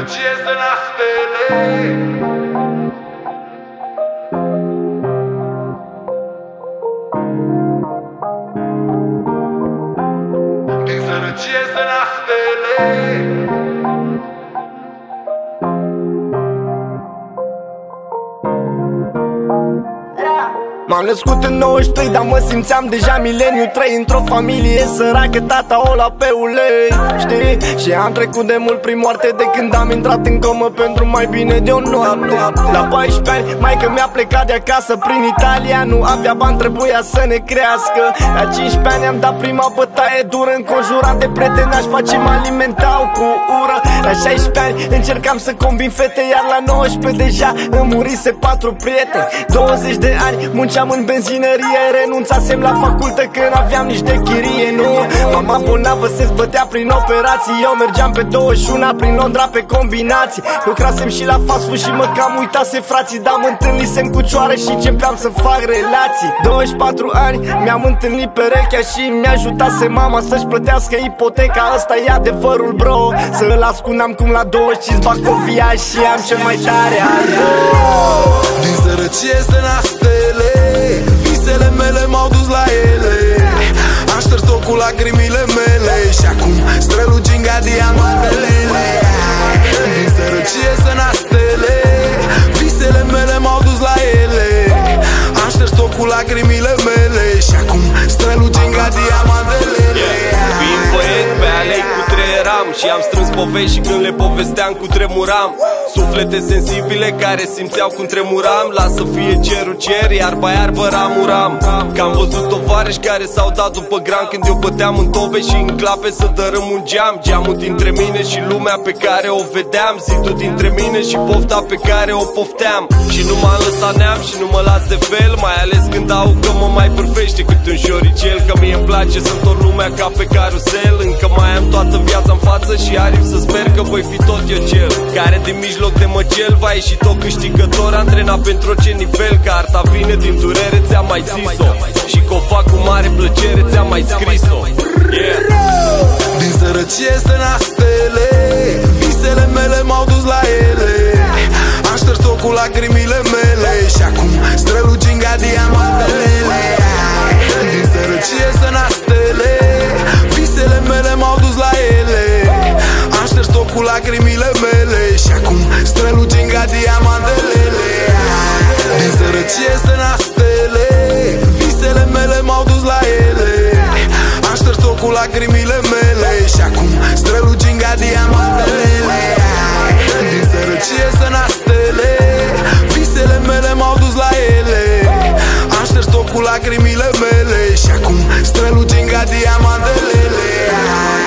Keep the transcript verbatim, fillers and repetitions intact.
sărăcie să nastele. Din sărăcie să nastele. M-am născut în nouăzeci și trei, dar mă simțeam deja mileniu trei. Într-o familie săracă, tata o la pe ulei, știi? Și am trecut de mult prin moarte de când am intrat în comă pentru mai bine de o noapte. La paisprezece ani, maică mi-a plecat de acasă prin Italia. Nu avea bani, trebuia să ne crească. La cincisprezece ani am dat prima bătaie dură, înconjurat de prieteni ce mă alimentau cu ură. La șaisprezece ani încercam să combin fete, iar la nouăsprezece deja îmi murise patru prieteni. douăzeci de ani munceam în benzinărie, renunțasem la facultă că n-aveam nici de chirie, nu. Mama bolnavă se zbătea prin operații, eu mergeam pe douăzeci și unu prin Londra pe combinații. Lucrasem și la fast food și mă cam uitase frații, dar mă întâlnisem cu cioară și începeam să fac relații. douăzeci și patru ani mi-am întâlnit perechea și mi-ajutase mama să-și plătească ipoteca. Ăsta e adevărul, bro, să-l ascundam cum la douăzeci și cinci bacovia și am cel mai tare album. Din sărăcie să nastele, visele mele m-au dus la ele. Am șters-o cu lacrimile mele și acum strălucim ca diamantele. Din sărăcie să nastele, visele mele m-au dus la ele. Am șters-o cu lacrimile mele și acum strălucim ca diamantele. Fiind băiet pe alei cu treieram și am strâns povești și când le povesteam cu tremuram. Suflete sensibile care simțeau cum tremuram. Lasă fie cerul cer, iar pe iarbă ramuram. Că am văzut tovarăși care s-au dat după gram când eu băteam în tobe și în clape să dărâm un geam. Geamul dintre mine și lumea pe care o vedeam, zidul dintre mine și pofta pe care o pofteam. Și nu m-am lăsat neam și nu mă las de fel, mai ales când aud că mă mai bârfește cât un șoricel. Că mie îmi place să întorc lumea ca pe carusel. Încă mai am toată viața în față și aripi să sper că voi fi tot eu cel care din mijloc de măcel va ieși tot câștigător. Antrenat pentru orice nivel, că arta vine din durere, ți-am mai zis-o și că o fac cu mare plăcere, ți-am mai scris-o. Yeah. Din sărăcie să nastele, visele mele m-au dus la ele. Am șters-o cu lacrimile mele și acum strălucim ca diamantele. Din sărăcie să nastele, visele mele m-au dus la ele. Am șters-o cu lacrimile mele și acum strălucim ca diamantele. Din sărăcie să nastele, visele mele m-au dus la ele. Am șters-o cu lacrimile mele și acum strălucim ca diamantele. Din sărăcie să nastele, visele mele m-au dus la ele. Am șters-o cu lacrimile mele și acum strălucim ca diamantele.